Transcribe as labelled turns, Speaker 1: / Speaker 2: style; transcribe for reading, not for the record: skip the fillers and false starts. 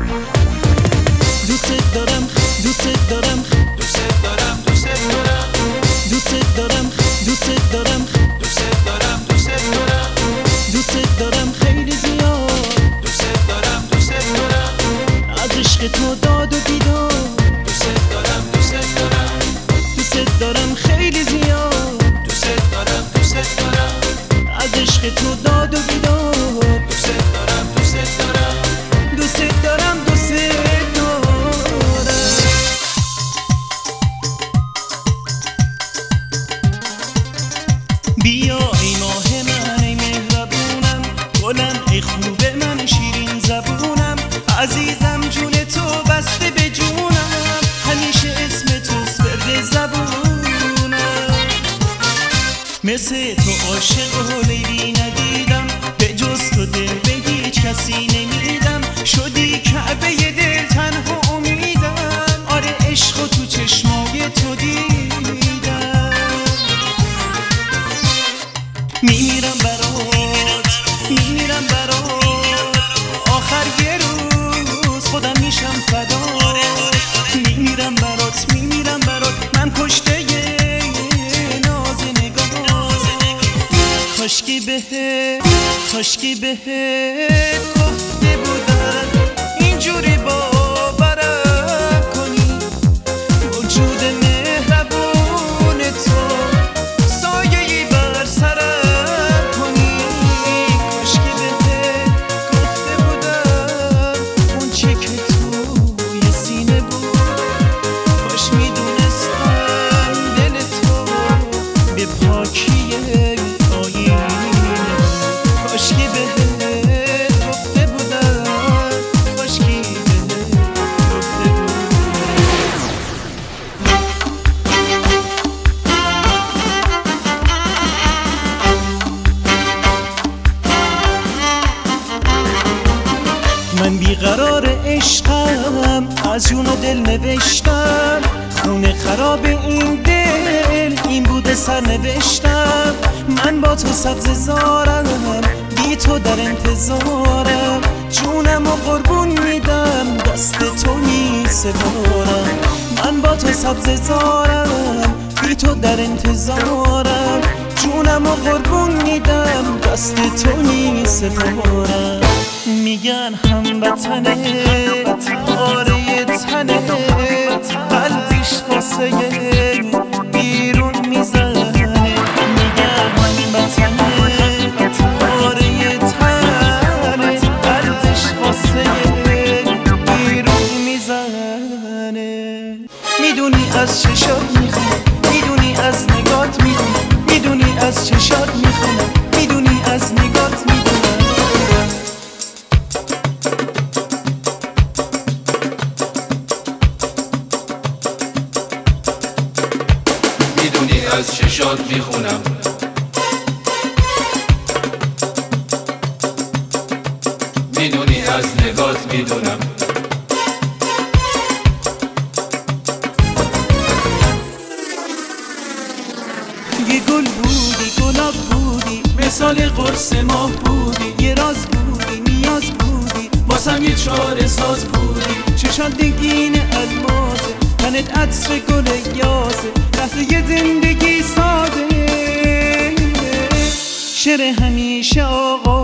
Speaker 1: دوست دارم دوست دارم دوست دارم دوست دارم دوست دارم دوست دارم دوست دارم دوست دارم دوست دارم خیلی زیاد دوست دارم دوست دارم از عشق تو داد و بیداد دوست دارم دوست دارم دوست دارم خیلی زیاد دوست دارم دوست دارم از عشق تو داد و بیداد دوست دارم دوست دارم دوست دارم دوست دارم. بیا ای ماه من ای مهربونم گلم ای خوب من شیرین زبونم عزیزم جون تو بسته به جونم همیشه اسم تو سر زبونم مثل تو عاشق و لیلی ندیدم به جز تو دل به هیچ کسی نمیدم شدی کعبه دل تنها امیدم آره عشق و تو چشمای تو دیدم میمیرم برات میمیرم برات آخر یه روز خودم میشم فدات میمیرم برات میمیرم برات من کشته ناز نگاه کاشکی بهت گفته بودم اینجوری باورم کنی وجود مهربون تو سایه‌ای بر سرم کنی کاشکی بهت گفته بودم اون چه که توی سینه بود کاش میدونستم دل تو به پاکی آینه کاشکی بهت گفته بودم کاشکی بهت گفته بودم. من بیقرار عشقم از جون و دل نوشتم خونه خراب این دل این بوده سرنوشتم من با تو سبز زارم بی تو در انتظارم جونم و قربون میدم دست تو می سپارم من با تو سبز زارم بی تو در انتظارم جونم و قربون میدم دست تو می سپارم میگن هموطنت آره تنت قلبیش واسه بیرون میزنه میگن هموطنت آره تنت قلبیش واسه بیرون میزنه میدونی از چشات میخونم میدونی از نگات میدونم میدونی از چشات میخونم میدونی از نگات میدونم
Speaker 2: میدونی از چشات میخونم میدونی از نگات میدونم
Speaker 1: یه گل بودی گلاب بودی مثال قرص ماه بودی یه راز بودی نیاز بودی واسم یه چاره ساز بودی چشات دگین الماسه تنت عطر گل یاسه لحظه یه زندگی ساده شعر همیشه آقا